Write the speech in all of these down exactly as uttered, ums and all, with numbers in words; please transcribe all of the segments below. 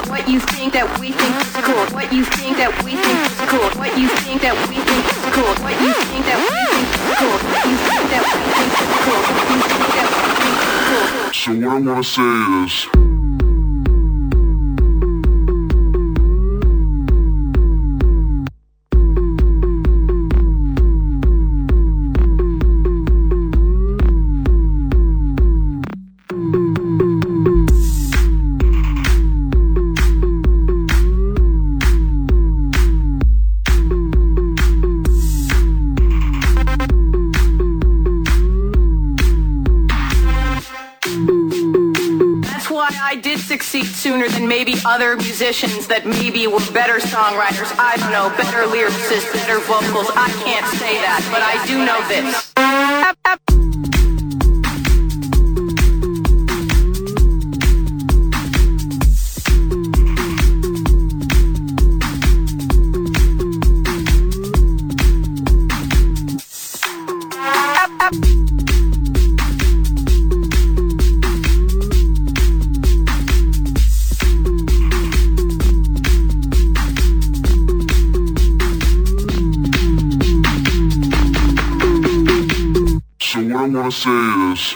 What you think that we think is cool. What you think that we think is cool. What you think that we think is cool. What you think that we think is cool. What you think that we think is cool. What you think that we think is cool. So what I wanna say is I did succeed sooner than maybe other musicians that maybe were better songwriters. I don't know, better lyricists, better vocals. I can't say that, but I do know this. So what I wanna say is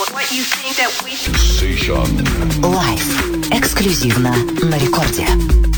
Лайф. Эксклюзивно на рекорде.